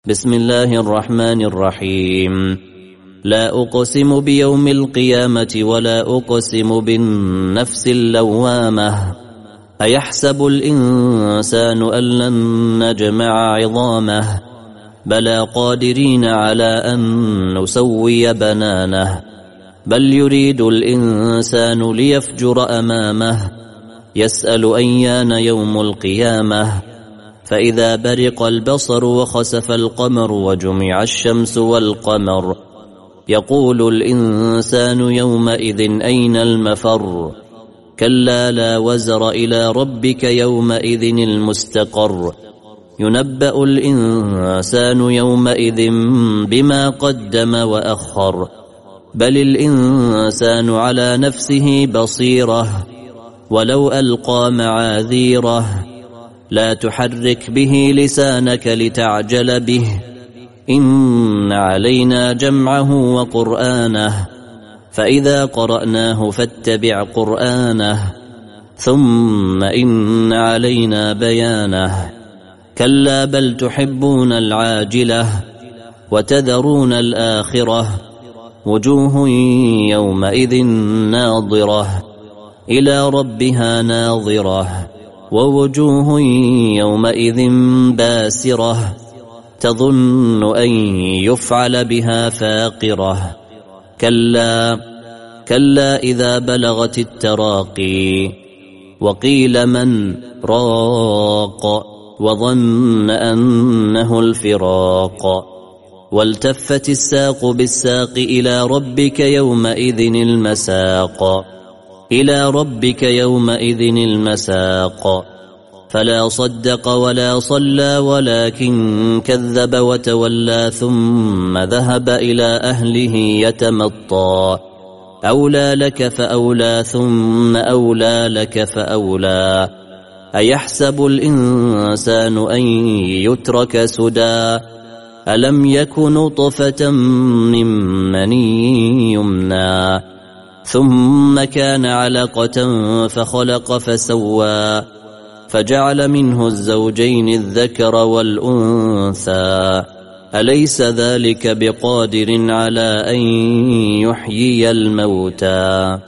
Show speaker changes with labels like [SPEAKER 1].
[SPEAKER 1] بسم الله الرحمن الرحيم. لا أقسم بيوم القيامة ولا أقسم بالنفس اللوامة. أيحسب الإنسان أن لن نجمع عظامه بلى قادرين على أن نسوي بنانه بل يريد الإنسان ليفجر أمامه يسأل أيان يوم القيامة فإذا برق البصر وخسف القمر وجمع الشمس والقمر يقول الإنسان يومئذ أين المفر كلا لا وزر إلى ربك يومئذ المستقر ينبأ الإنسان يومئذ بما قدم وأخر بل الإنسان على نفسه بصيرة ولو ألقى معاذيره لا تحرك به لسانك لتعجل به إن علينا جمعه وقرآنه فإذا قرأناه فاتبع قرآنه ثم إن علينا بيانه كلا بل تحبون العاجلة وتذرون الآخرة وجوه يومئذ ناظرة إلى ربها ناظرة ووجوه يومئذ باسرة تظن أن يفعل بها فاقرة كلا إذا بلغت التراقي وقيل من راق وظن أنه الفراق والتفت الساق بالساق إلى ربك يومئذ المساق فلا صدق ولا صلى ولكن كذب وتولى ثم ذهب إلى أهله يتمطى أولى لك فأولى ثم أولى لك فأولى أيحسب الإنسان أن يترك سدى ألم يك نطفة من مني يمنى ثم كان علقة فخلق فسوى فجعل منه الزوجين الذكر والأنثى أليس ذلك بقادر على أن يحيي الموتى